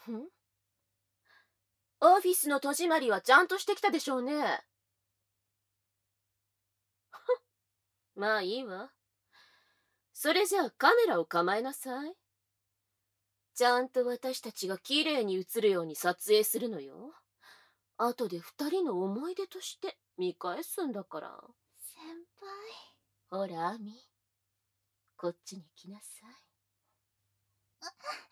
んオフィスの戸締まりはちゃんとしてきたでしょうね。まあいいわ。それじゃあカメラを構えなさい。ちゃんと私たちが綺麗に映るように撮影するのよ。後で二人の思い出として見返すんだから。 先輩。 ほら、アミ。こっちに来なさい。 先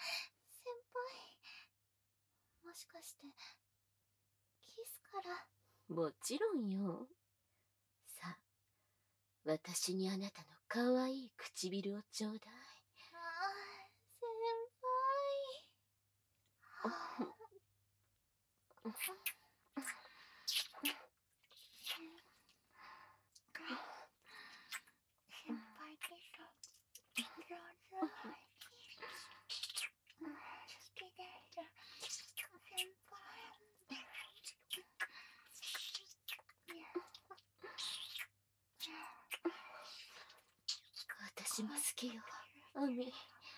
輩。もしかして、キスから。 もちろんよ。さあ、私にあなたの可愛い唇をちょうだい。 先輩。先輩キス、上手。好きです。先輩。 私も好きよ、アミ。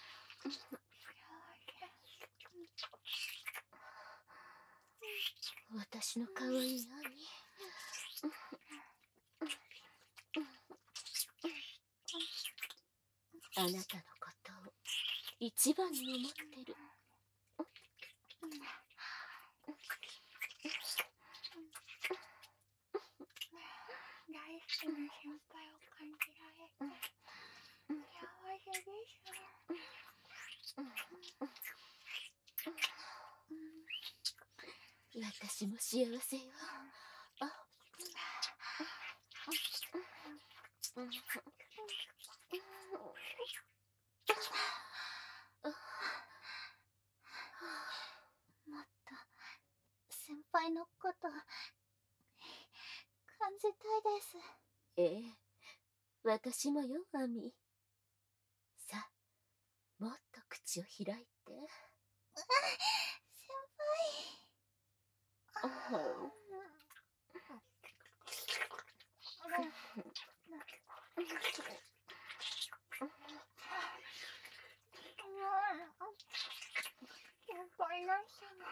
私の可愛いアミ。あなたのことを一番に思ってる。 大好きな先輩を感じられて幸せです。 私も幸せよ。 もっと先輩のこと感じたいです。 ええ、私もよ、アミ。さあ、もっと口を開いて。 先輩らしさが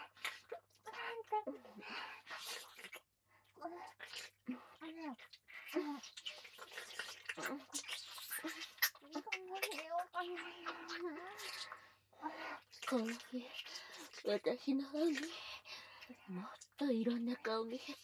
この日、私のアミ、もっといろんな顔見せて。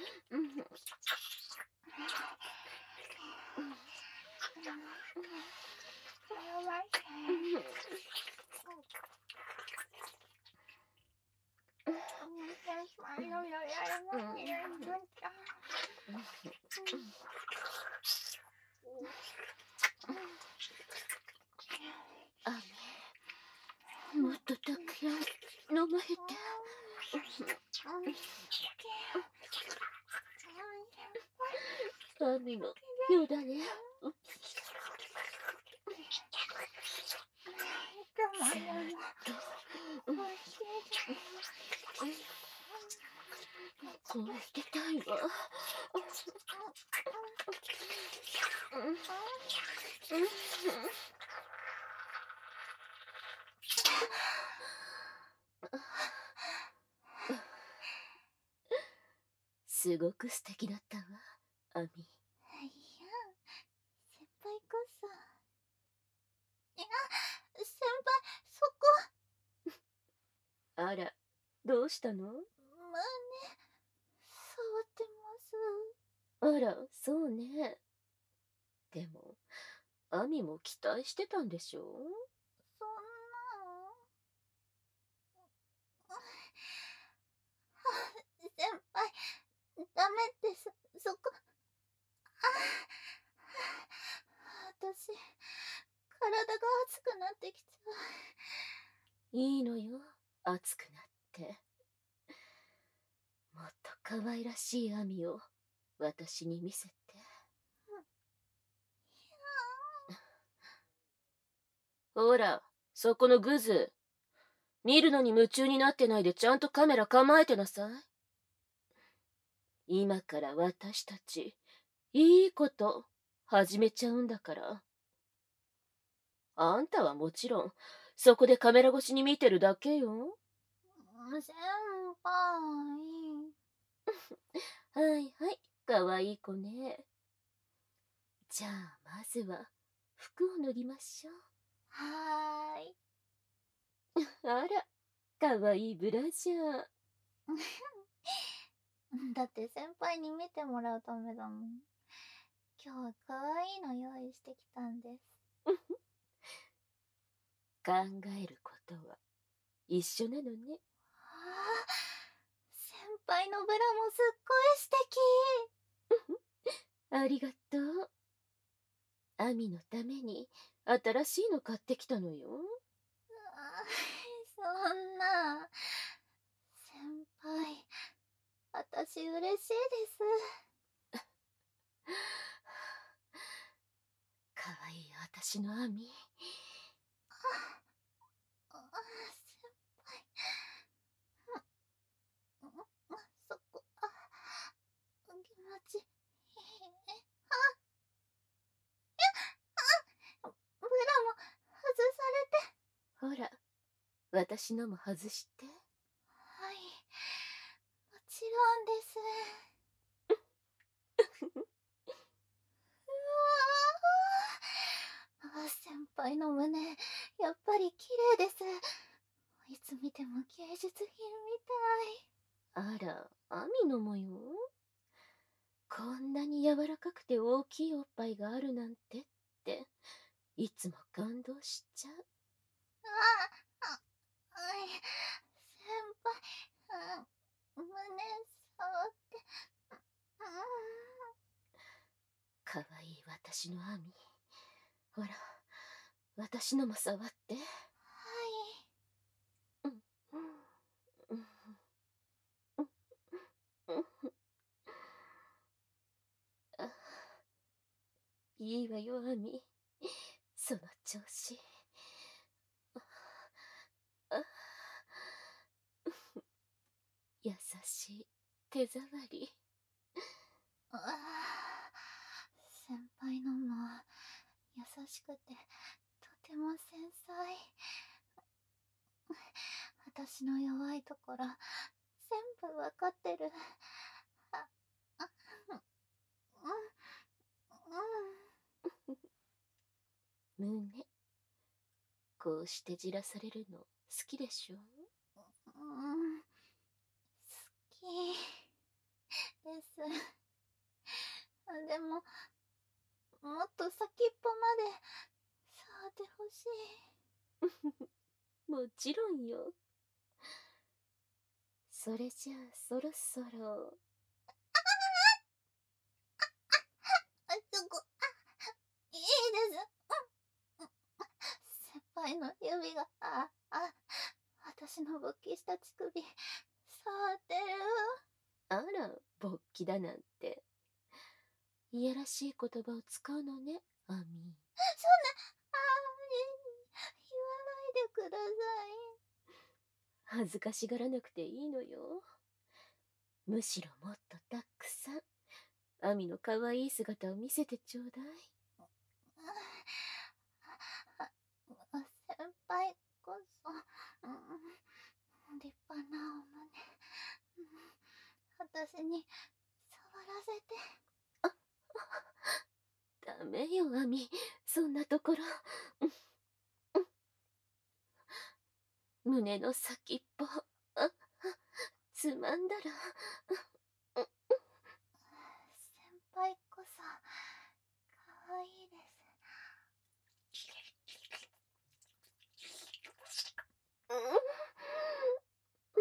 アミ、もっとたくさん飲ませて。アミもよだね。こうしてたいわ。すごく素敵だったわ、アミ。 いや、先輩こそ。いや、先輩、そこ。 あら、どうしたの？ 胸、触ってあら、そうね。でも、アミも期待してたんでしょ？ そんな。先輩、ダメです。そこ。私、体が熱くなってきちゃう。 いいのよ、熱くなって。もっと可愛らしいアミを私に見せて。ほら、そこのグズ。見るのに夢中になってないでちゃんとカメラ構えてなさい。今から私たち、いいこと始めちゃうんだから。あんたはもちろん、そこでカメラ越しに見てるだけよ。 先輩。 はいはい、かわいい子ね。じゃあ、まずは、服を脱ぎましょう。 はーい。 あら、かわいいブラジャー。 だって先輩に見てもらうためだもん。今日は可愛いの用意してきたんです。 考えることは一緒なのね。 先輩のブラもすっごい素敵。 ありがとう。アミのために新しいの買ってきたのよ。 そんな。先輩、私嬉しいです。 かわいい私のアミ。 先輩。そこ、気持ちいい。ブラも外されて。 ほら、私のも外して。 はい、もちろんです。先輩の胸、やっぱり綺麗です。いつ見ても芸術品みあら、アミのもよ。こんなに柔らかくて大きいおっぱいがあるなんてって、いつも感動しちゃう。 はい、先輩、胸触って。 かわいい私のアミ。ほら、私のも触って。 はい。 いいわよ、アミ。その調子。優しい手触り。 先輩のも優しくてとても繊細。私の弱いところ全部わかってる。 胸、こうしてじらされるの好きでしょ？ 好きです。でも、もっと先っぽまで触ってほしい。もちろんよ。それじゃあそろそろ。 そこ、いいです。先輩の指が、私の勃起した乳首、触ってる。 あら、勃起だなんて。いやらしい言葉を使うのね、アミ。 そんな、言わないでください。恥ずかしがらなくていいのよ。むしろもっとたくさん、アミの可愛い姿を見せてちょうだい。 先輩こそ、立派なお胸、私に触らせて。 ダメよ、アミ。そんなところ。胸の先っぽ、つまんだら。 先輩こそ、かわいいです。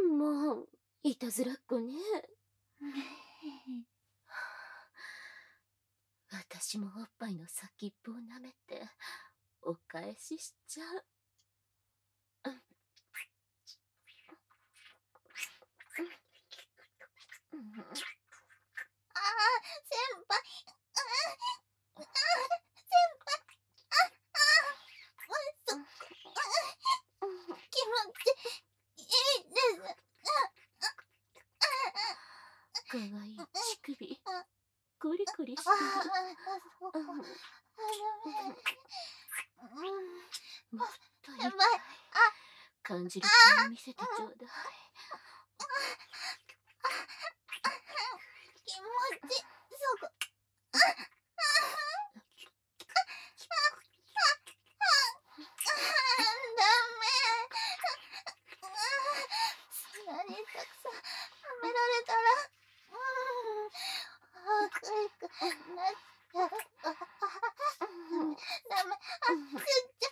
もう、いたずらっ子ね。私もおっぱいの先っぽを舐めて、お返ししちゃう。 先輩、気持ちいいです。 かわいい乳首、コリコリしてる。もっといっぱい感じる点を見せてちょうだい。 気持ち、そこ。ダメ。そんなにたくさん舐められたら、かゆくなっちゃう。ダメ。ちっちゃ。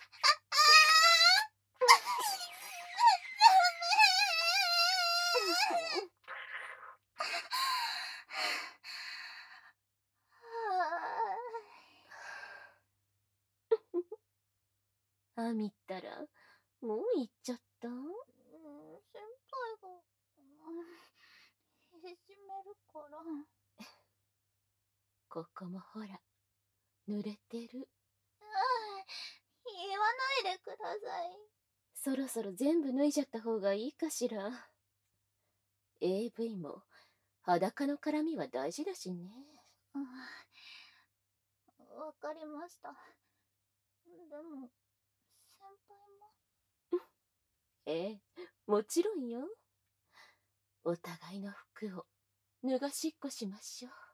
あみったら、もう行っちゃった？ 先輩が、いじめるから。 ここもほら、濡れてる。 言わないでください。 そろそろ全部脱いじゃった方がいいかしら。AV も裸の絡みは大事だしね。 わかりました。でも、先輩も。 ええ、もちろんよ。お互いの服を脱がしっこしましょう。